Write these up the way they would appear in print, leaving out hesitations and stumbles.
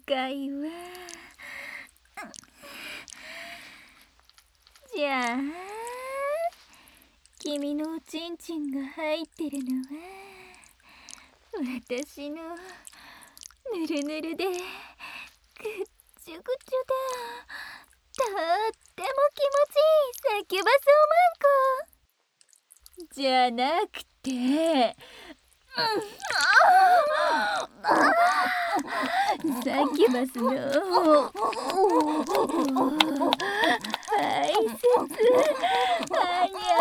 かいわ。じゃあ君のおちんちんが入ってるのは私のぬるぬるでぐっちゅぐちゅだとっても気持ちいいサキュバスおまんこじゃなくてサキュバスの排泄ありゃ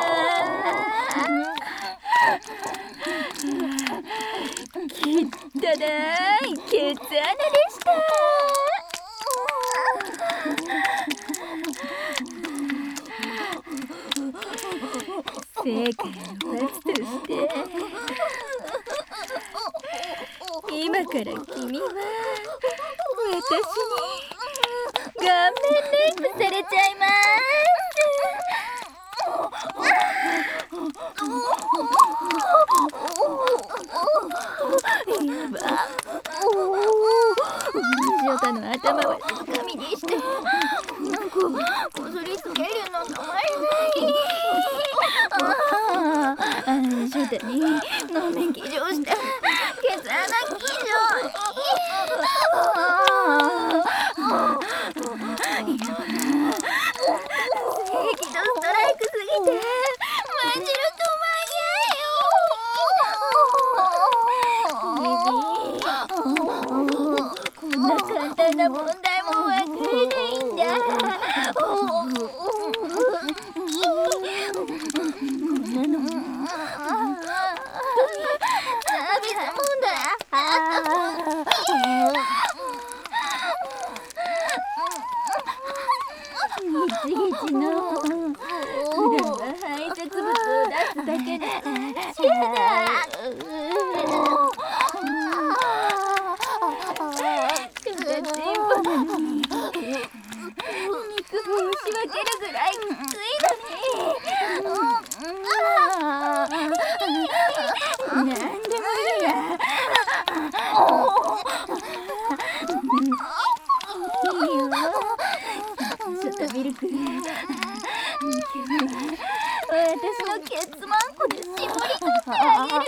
きったないケツ穴でした正解の罰として今から君は私に顔面レイプされちゃいますやばジョタの頭は紙にしてなんかこすりつけるの止まらないジョタに顔面騎乗したケツ穴騎乗やば正義とストライクすぎてマジル止こんな簡単な問題もわからないんだこんなのサービス問題ギチギチの普段は排泄物を出すだけでやだ人がチンポなのに肉も押し分けるぐらいきついのになんでもいいやいいよちょっとミルク今日は私のケツマンコで絞り取ってあげる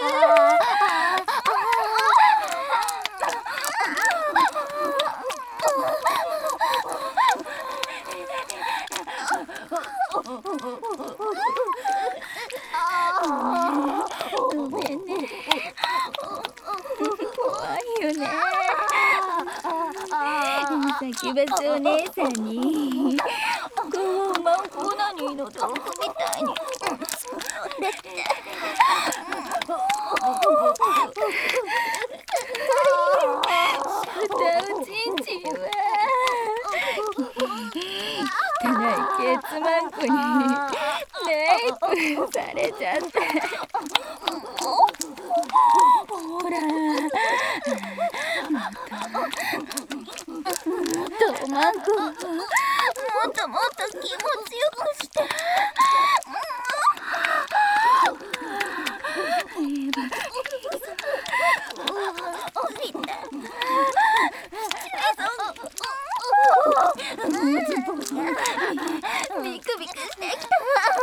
ごめんね怖いよねサキュバスお姉さんにマンコーナニーの道具みたいにおちんちんは汚いケツマンコにレイプされちゃってほらマンコもっともっと気持ちよくしてビクビクしてきた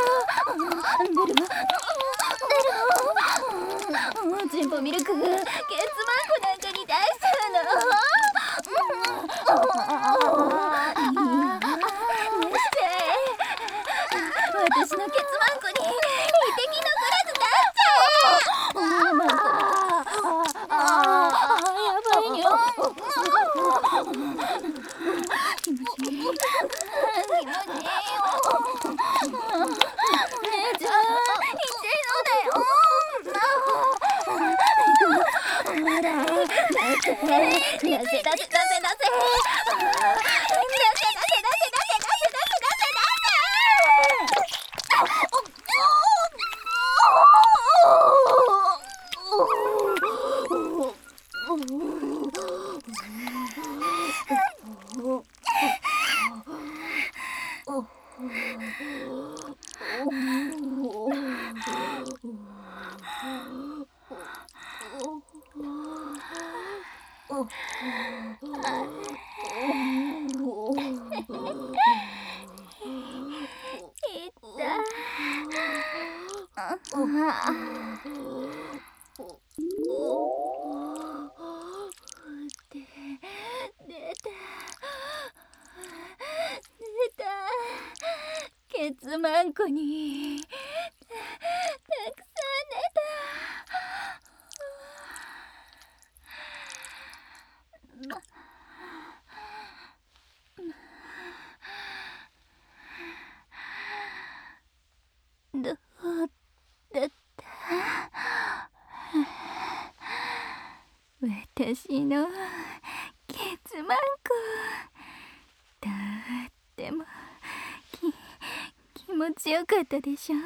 チンポミルクケツマンコなんかに出しちゃうの私のケツマンコに一滴のグラス出しちゃえやばいよ気持ちいいよ姉ちゃん言っちゃいそうだよほら出せまんこにたくさん寝た。どうだった？私のケツマンコ、とっても気持ちよかったでしょ。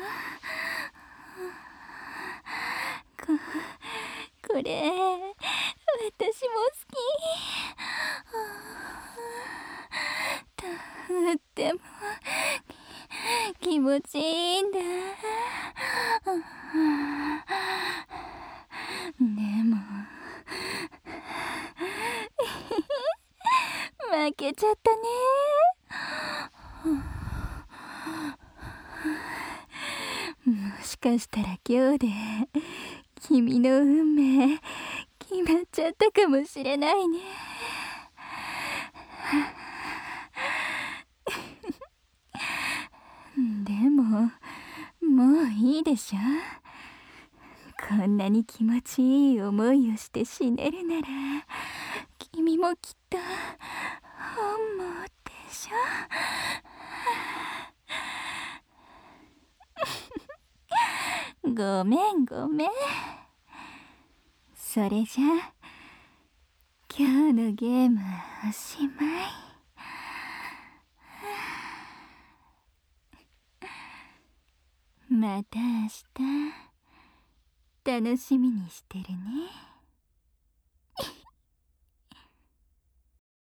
これ私も好き。とっても気持ちいいんだ。でも負けちゃったね。もしかしたら今日で君の運命決まっちゃったかもしれないね。でももういいでしょ。こんなに気持ちいい思いをして死ねるなら君もきっと本望でしょ。ごめんごめん。それじゃあ今日のゲームはおしまい。また明日楽しみにしてるね。